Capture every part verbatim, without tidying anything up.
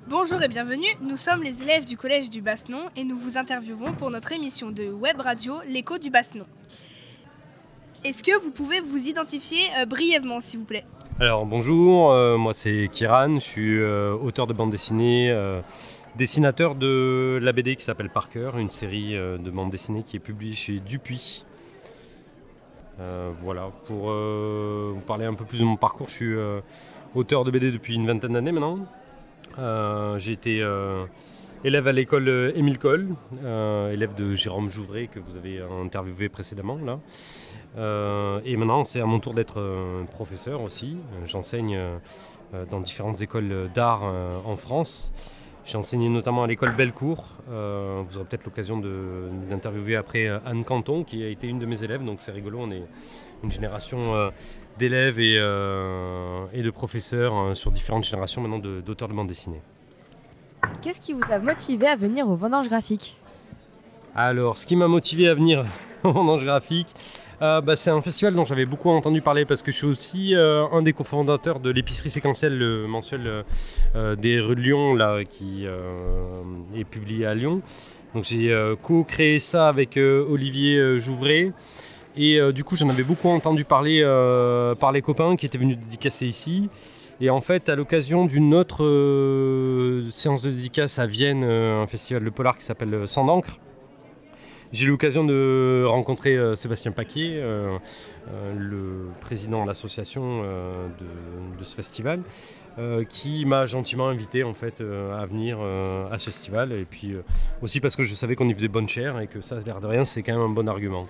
Bonjour et bienvenue, nous sommes les élèves du collège du Bassenon et nous vous interviewons pour notre émission de web radio L'écho du Bassenon. Est-ce que vous pouvez vous identifier euh, brièvement s'il vous plaît? Alors bonjour, euh, moi c'est Kiran, je suis euh, auteur de bande dessinée, euh, dessinateur de la B D qui s'appelle Parker, une série euh, de bande dessinée qui est publiée chez Dupuis. Euh, voilà, pour euh, vous parler un peu plus de mon parcours, je suis euh, auteur de B D depuis une vingtaine d'années maintenant. Euh, j'ai été euh, élève à l'école Émile Coll, euh, élève de Jérôme Jouvray que vous avez interviewé précédemment là. Euh, et maintenant c'est à mon tour d'être euh, professeur aussi. J'enseigne euh, dans différentes écoles d'art euh, en France. J'ai enseigné notamment à l'école Bellecour. Euh, vous aurez peut-être l'occasion de, d'interviewer après Anne Canton qui a été une de mes élèves, donc c'est rigolo, on est une génération euh, d'élèves et, euh, et de professeurs euh, sur différentes générations maintenant de, d'auteurs de bande dessinée. Qu'est-ce qui vous a motivé à venir au Vendange Graphique ? Alors, ce qui m'a motivé à venir au Vendange Graphique, euh, bah, c'est un festival dont j'avais beaucoup entendu parler parce que je suis aussi euh, un des cofondateurs de l'épicerie séquentielle, le mensuel euh, des rues de Lyon là, qui euh, est publié à Lyon. Donc j'ai euh, co-créé ça avec euh, Olivier euh, Jouvray. Et euh, du coup, j'en avais beaucoup entendu parler euh, par les copains qui étaient venus dédicacer ici. Et en fait, à l'occasion d'une autre euh, séance de dédicace à Vienne, euh, un festival de polar qui s'appelle Sang d'encre, j'ai eu l'occasion de rencontrer euh, Sébastien Paquet, euh, euh, le président de l'association euh, de, de ce festival, euh, qui m'a gentiment invité en fait, euh, à venir euh, à ce festival. Et puis euh, aussi parce que je savais qu'on y faisait bonne chère et que ça, l'air de rien, c'est quand même un bon argument.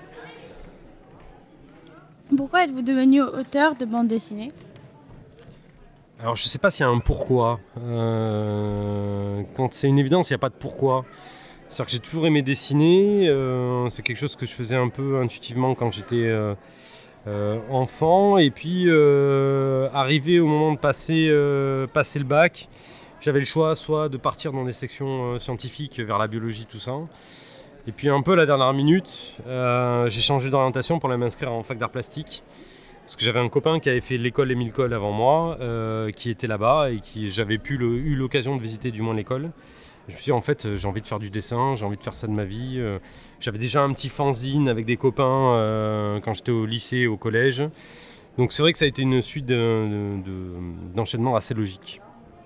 Pourquoi êtes-vous devenu auteur de bande dessinée ? Alors je sais pas s'il y a un pourquoi. Euh, quand c'est une évidence, il n'y a pas de pourquoi. C'est-à-dire que j'ai toujours aimé dessiner. Euh, c'est quelque chose que je faisais un peu intuitivement quand j'étais euh, euh, enfant. Et puis euh, arrivé au moment de passer, euh, passer le bac, j'avais le choix soit de partir dans des sections euh, scientifiques vers la biologie, tout ça. Et puis un peu à la dernière minute, euh, j'ai changé d'orientation pour aller m'inscrire en fac d'art plastique. Parce que j'avais un copain qui avait fait l'école Émile Coll avant moi, euh, qui était là-bas et qui j'avais pu le, eu l'occasion de visiter du moins l'école. Je me suis dit en fait j'ai envie de faire du dessin, j'ai envie de faire ça de ma vie. Euh, j'avais déjà un petit fanzine avec des copains euh, quand j'étais au lycée, au collège. Donc c'est vrai que ça a été une suite de, de, de, d'enchaînements assez logique.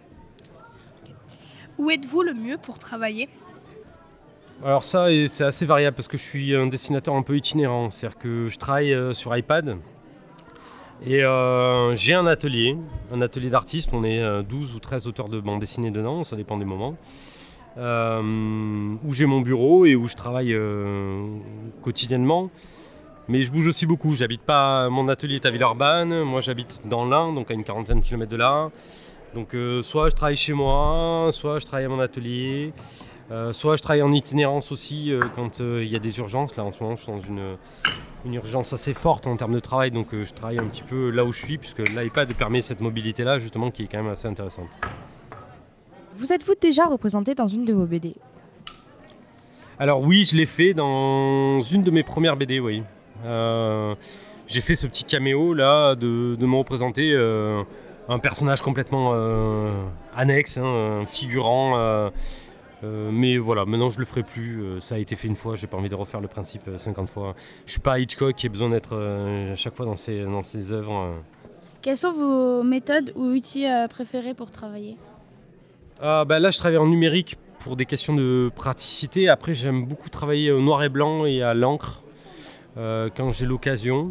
Où êtes-vous le mieux pour travailler ? Alors ça c'est assez variable parce que je suis un dessinateur un peu itinérant. C'est-à-dire que je travaille sur iPad. Et euh, j'ai un atelier, un atelier d'artiste, on est douze ou treize auteurs de bande dessinée dedans, ça dépend des moments, euh, où j'ai mon bureau et où je travaille euh, quotidiennement. Mais je bouge aussi beaucoup, j'habite pas, mon atelier est à Villeurbanne, moi j'habite dans l'Ain, donc à une quarantaine de kilomètres de là. Donc euh, soit je travaille chez moi, soit je travaille à mon atelier, euh, soit je travaille en itinérance aussi euh, quand il euh, y a des urgences. Là en ce moment je suis dans une... une urgence assez forte en termes de travail, donc euh, je travaille un petit peu là où je suis, puisque l'iPad permet cette mobilité-là, justement, qui est quand même assez intéressante. Vous êtes-vous déjà représenté dans une de vos B D ? Alors oui, je l'ai fait dans une de mes premières B D, oui. Euh, j'ai fait ce petit caméo là, de, de me représenter euh, un personnage complètement euh, annexe, hein, un figurant... Euh, Euh, mais voilà, maintenant je le ferai plus, euh, ça a été fait une fois, j'ai pas envie de refaire le principe euh, cinquante fois. Je suis pas Hitchcock qui a besoin d'être euh, à chaque fois dans ses, dans ses œuvres. Euh. Quelles sont vos méthodes ou outils euh, préférés pour travailler ? Ah, bah là je travaille en numérique pour des questions de praticité. Après j'aime beaucoup travailler au noir et blanc et à l'encre euh, quand j'ai l'occasion.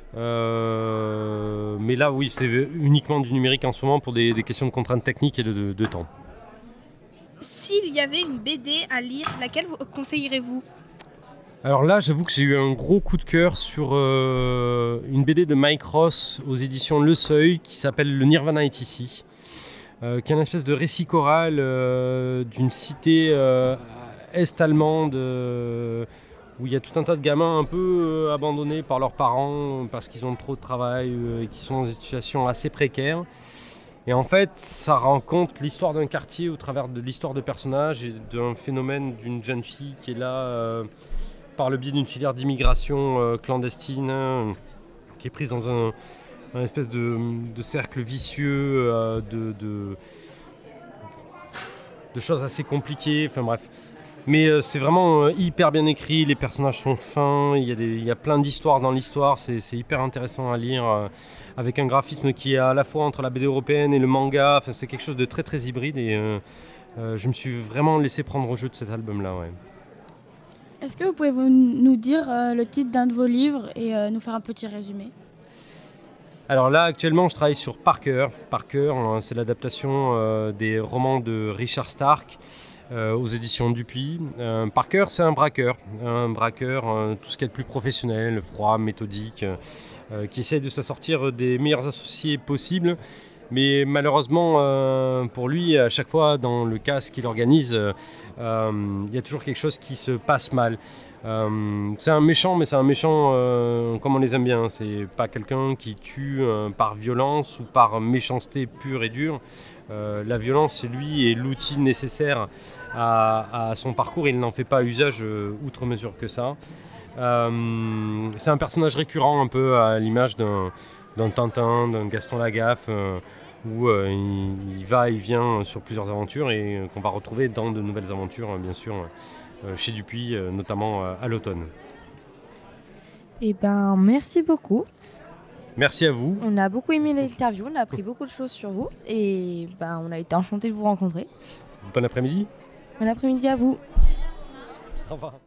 Euh, mais là oui, c'est uniquement du numérique en ce moment pour des, des questions de contraintes techniques et de, de, de temps. S'il y avait une B D à lire, laquelle vous conseillerez-vous ? Alors là, j'avoue que j'ai eu un gros coup de cœur sur euh, une B D de Mike Ross aux éditions Le Seuil qui s'appelle Le Nirvana est ici, euh, qui est une espèce de récit choral euh, d'une cité euh, est-allemande euh, où il y a tout un tas de gamins un peu euh, abandonnés par leurs parents parce qu'ils ont trop de travail euh, et qui sont dans des situations assez précaires. Et en fait, ça raconte l'histoire d'un quartier au travers de l'histoire de personnages et d'un phénomène d'une jeune fille qui est là euh, par le biais d'une filière d'immigration euh, clandestine, euh, qui est prise dans un, un espèce de, de cercle vicieux euh, de, de, de choses assez compliquées, enfin bref. Mais euh, c'est vraiment euh, hyper bien écrit, les personnages sont fins, il y a, des, il y a plein d'histoires dans l'histoire, c'est, c'est hyper intéressant à lire, euh, avec un graphisme qui est à la fois entre la B D européenne et le manga, enfin, c'est quelque chose de très très hybride et euh, euh, je me suis vraiment laissé prendre au jeu de cet album-là. Ouais. Est-ce que vous pouvez vous- nous dire euh, le titre d'un de vos livres et euh, nous faire un petit résumé? Alors là, actuellement, je travaille sur Parker. Parker, hein, c'est l'adaptation euh, des romans de Richard Stark euh, aux éditions Dupuis. Euh, Parker, c'est un braqueur. Un braqueur, euh, tout ce qu'il y a de plus professionnel, froid, méthodique, euh, qui essaye de s'assortir des meilleurs associés possibles. Mais malheureusement, euh, pour lui, à chaque fois, dans le cas qu'il organise, euh, euh, il y a toujours quelque chose qui se passe mal. Euh, c'est un méchant, mais c'est un méchant euh, comme on les aime bien. C'est pas quelqu'un qui tue euh, par violence ou par méchanceté pure et dure. Euh, la violence, c'est lui et l'outil nécessaire à, à son parcours. Il n'en fait pas usage euh, outre mesure que ça. Euh, c'est un personnage récurrent, un peu à l'image d'un, d'un Tintin, d'un Gaston Lagaffe, euh, où euh, il, il va et vient sur plusieurs aventures et euh, qu'on va retrouver dans de nouvelles aventures, bien sûr. Euh, chez Dupuis, euh, notamment euh, à l'automne. Eh ben, merci beaucoup. Merci à vous. On a beaucoup aimé l'interview, on a appris beaucoup de choses sur vous et ben, on a été enchantés de vous rencontrer. Bon après-midi. Bon après-midi à vous. Au revoir.